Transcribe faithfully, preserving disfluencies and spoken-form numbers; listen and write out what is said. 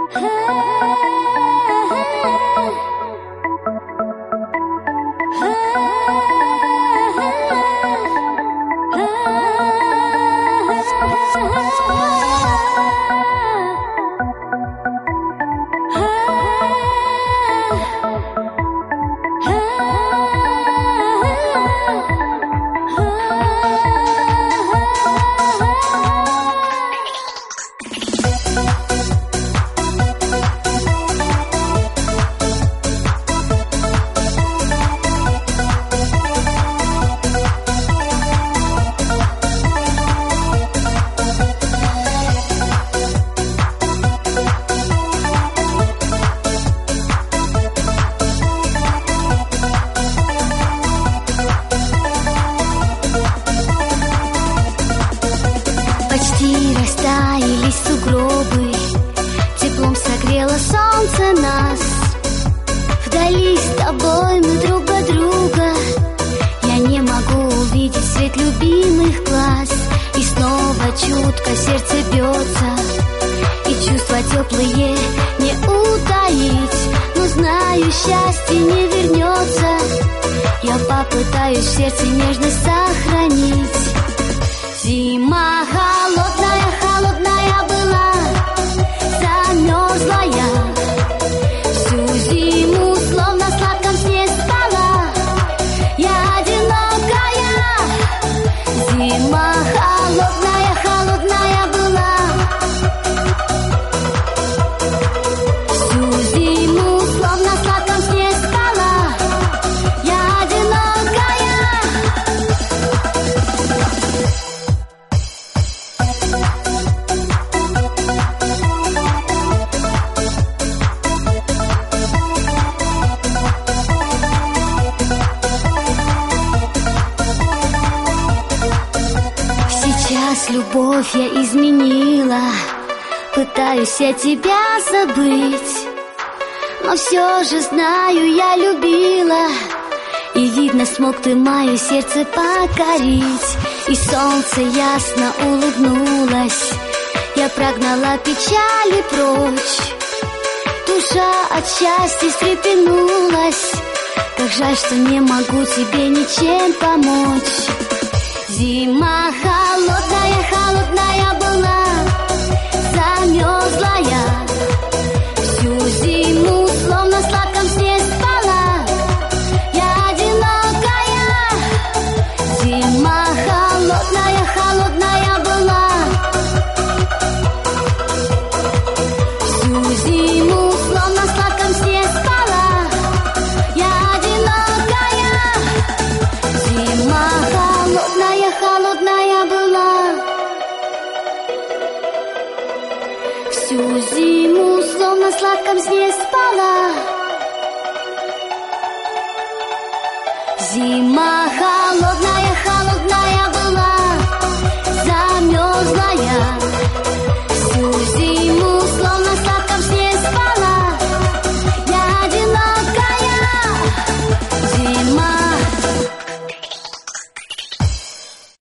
Почти растаяли сугробы, теплом согрело солнце нас. Вдали с тобой мы друг от друга, я не могу увидеть свет любимых глаз. И снова чутко сердце бьется, и чувства теплые не утаить. Но знаю, счастье не вернется, я попытаюсь в сердце нежность сохранить. Зима холодная, холодная была, замерзла я. Всю зиму словно в сладком сне спала, я одинокая. Зима холодная, холодная была. Всю зиму словно в сладком сне спала, я одинокая. Сейчас любовь я изменила, пытаюсь я тебя забыть, но все же знаю, я любила. И видно, смог ты мое сердце покорить. И солнце ясно улыбнулось, я прогнала печали прочь. Душа от счастья встрепенулась, как жаль, что не могу тебе ничем помочь. Зима холодная, холодная была, замерзла я. Всю зиму словно в сладком сне спала, я одинокая. Зима холодная, холодная была. Всю зиму словно в сладком сне спала, я одинокая. Зима холодная, холодная была. Всю зиму словно в сладком сне спала. Зима холодная, холодная была.